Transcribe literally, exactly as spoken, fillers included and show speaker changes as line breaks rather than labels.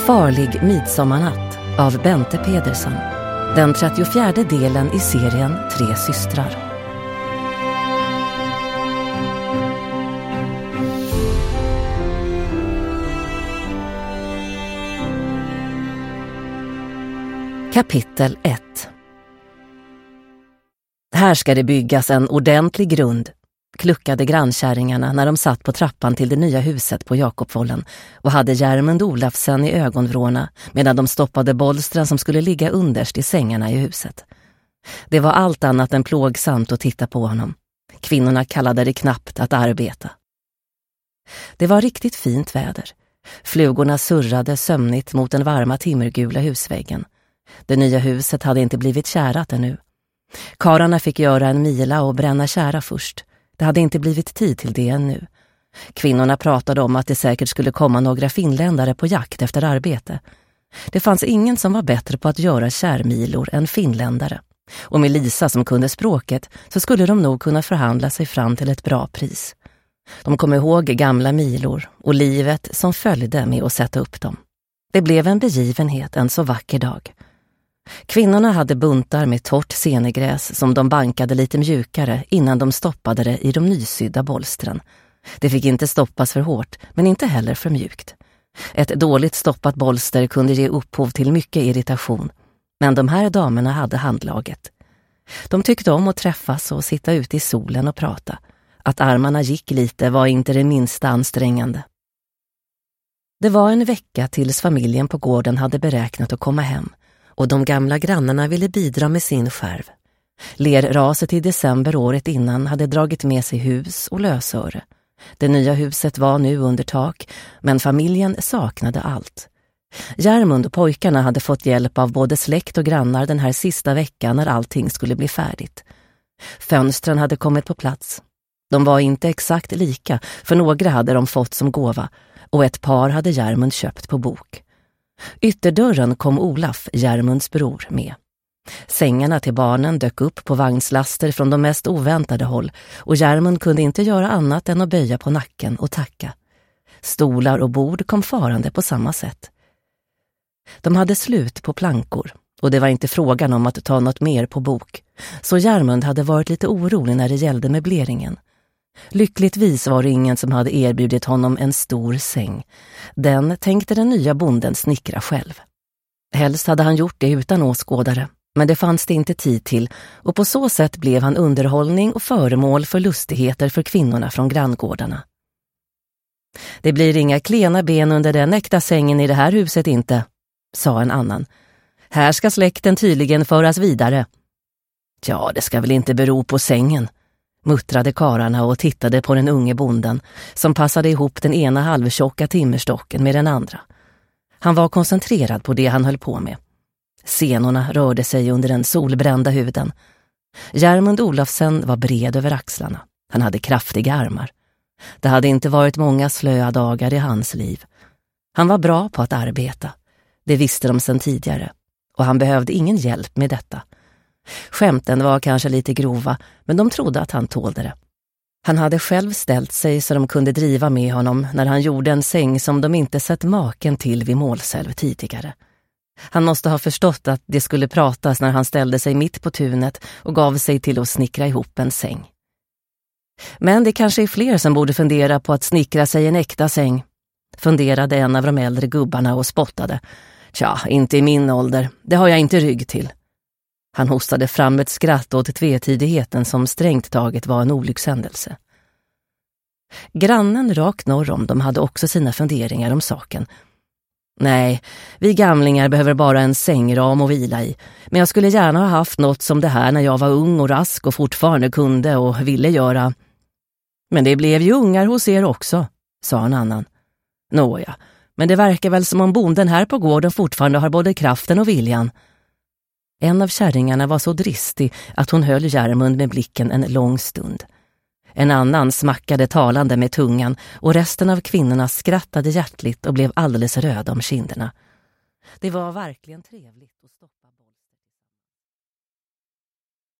Farlig midsommarnatt av Bente Pedersen. Den trettiofjärde delen i serien Tre systrar. Kapitel ett. Här ska det byggas en ordentlig grund, kluckade grannkärringarna när de satt på trappan till det nya huset på Jakobvollen och hade Järmund Olafsen i ögonvrårna medan de stoppade bolstren som skulle ligga underst i sängarna i huset. Det var allt annat än plågsamt att titta på honom. Kvinnorna kallade det knappt att arbeta. Det var riktigt fint väder. Flugorna surrade sömnigt mot den varma timmergula husväggen. Det nya huset hade inte blivit kärat ännu. Kararna fick göra en mila och bränna kära först. Det hade inte blivit tid till det ännu. Kvinnorna pratade om att det säkert skulle komma några finländare på jakt efter arbete. Det fanns ingen som var bättre på att göra kärmilor än finländare. Och med Lisa som kunde språket så skulle de nog kunna förhandla sig fram till ett bra pris. De kom ihåg gamla milor och livet som följde med att sätta upp dem. Det blev en begivenhet en så vacker dag. Kvinnorna hade buntar med torrt senegräs som de bankade lite mjukare innan de stoppade det i de nysydda bolstren. Det fick inte stoppas för hårt, men inte heller för mjukt. Ett dåligt stoppat bolster kunde ge upphov till mycket irritation, men de här damerna hade handlaget. De tyckte om att träffas och sitta ute i solen och prata. Att armarna gick lite var inte det minsta ansträngande. Det var en vecka tills familjen på gården hade beräknat att komma hem. Och de gamla grannarna ville bidra med sin skärv. Lerraset i december året innan hade dragit med sig hus och lösöre. Det nya huset var nu under tak, men familjen saknade allt. Järmund och pojkarna hade fått hjälp av både släkt och grannar den här sista veckan när allting skulle bli färdigt. Fönstren hade kommit på plats. De var inte exakt lika, för några hade de fått som gåva, och ett par hade Järmund köpt på bok. Ytterdörren kom Olaf, Järmunds bror, med. Sängarna till barnen dök upp på vagnslaster från de mest oväntade håll och Järmund kunde inte göra annat än att böja på nacken och tacka. Stolar och bord kom farande på samma sätt. De hade slut på plankor och det var inte frågan om att ta något mer på bok, så Järmund hade varit lite orolig när det gällde möbleringen. Lyckligtvis var det ingen som hade erbjudit honom en stor säng. Den tänkte den nya bonden snickra själv. Helst hade han gjort det utan åskådare, men det fanns det inte tid till och på så sätt blev han underhållning och föremål för lustigheter för kvinnorna från granngårdarna. Det blir inga klena ben under den äkta sängen i det här huset inte, sa en annan. Här ska släkten tydligen föras vidare. Ja, det ska väl inte bero på sängen, muttrade kararna och tittade på den unge bonden som passade ihop den ena halvtjocka timmerstocken med den andra. Han var koncentrerad på det han höll på med. Senorna rörde sig under den solbrända huden. Järmund Olafsen var bred över axlarna. Han hade kraftiga armar. Det hade inte varit många slöa dagar i hans liv. Han var bra på att arbeta. Det visste de sedan tidigare. Och han behövde ingen hjälp med detta. Skämten var kanske lite grova, men de trodde att han tålde det. Han hade själv ställt sig så de kunde driva med honom när han gjorde en säng som de inte sett maken till vid Målsälv tidigare. Han måste ha förstått att det skulle pratas när han ställde sig mitt på tunet och gav sig till att snickra ihop en säng. Men det kanske är fler som borde fundera på att snickra sig en äkta säng, funderade en av de äldre gubbarna och spottade. Tja, inte i min ålder, det har jag inte rygg till. Han hostade fram ett skratt åt tvetidigheten som strängt taget var en olyckshändelse. Grannen rakt norr om dem hade också sina funderingar om saken. Nej, vi gamlingar behöver bara en sängram att vila i. Men jag skulle gärna ha haft något som det här när jag var ung och rask och fortfarande kunde och ville göra. Men det blev ju ungar hos er också, sa en annan. Nåja, men det verkar väl som om bonden här på gården fortfarande har både kraften och viljan. En av kärringarna var så dristig att hon höll Järmund med blicken en lång stund. En annan smackade talande med tungan och resten av kvinnorna skrattade hjärtligt och blev alldeles röda om kinderna. Det var verkligen trevligt att stoppa.